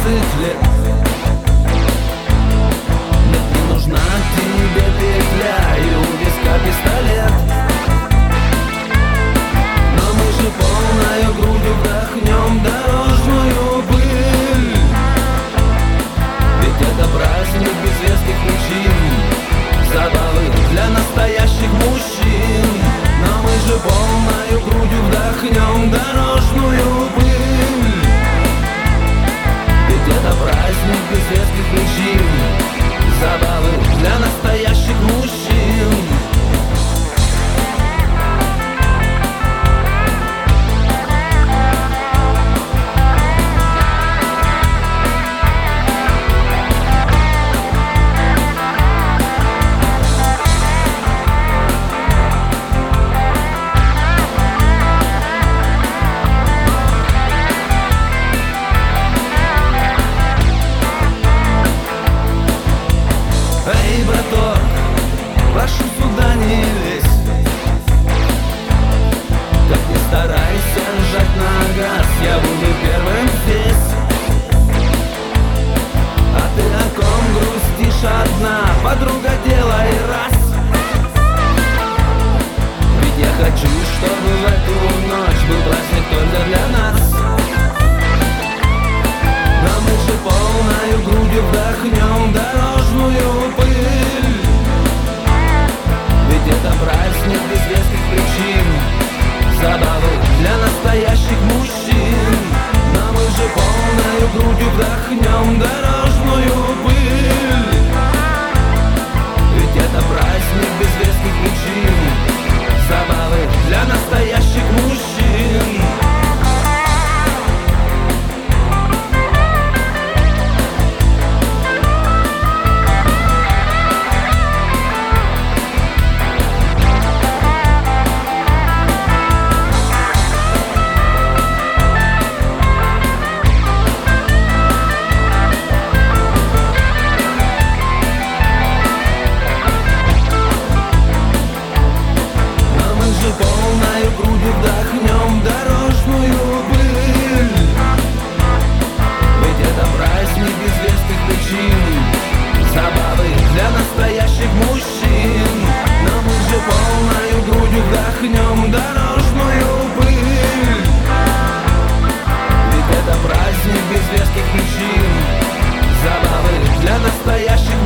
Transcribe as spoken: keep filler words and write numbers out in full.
двадцать лет. Нет, не нужна тебе петля и у виска пистолет. Но мы же полною грудью вдохнем дорожную пыль. Ведь это праздник без веских причин, забавы для настоящих мужчин. Но мы же полною грудью вдохнем дорожную пыль. Ведь это праздник без веских причин, забавы для настоящих мужчин. Эй, браток, прошу сюда не лезь. Как ни старайся жать на газ, я буду первым здесь. А ты о ком грустишь одна, подруга, делай раз. Ведь я хочу, чтобы в эту ночь был праздник только для нас. Но мы же полною грудью вдохнем дорожную пыль. Ведь это праздник без веских причин, забавы для настоящих мужчин. Но мы же полною грудью вдохнем дорожную пыль. Ведь это праздник без веских причин, забавы для настоящих мужчин. Полною грудью вдохнем дорожную пыль. Ведь это праздник без веских причин, забавы для настоящих мужчин. Но мы же полною грудью вдохнем дорожную пыль. Ведь это праздник без веских причин, забавы для настоящих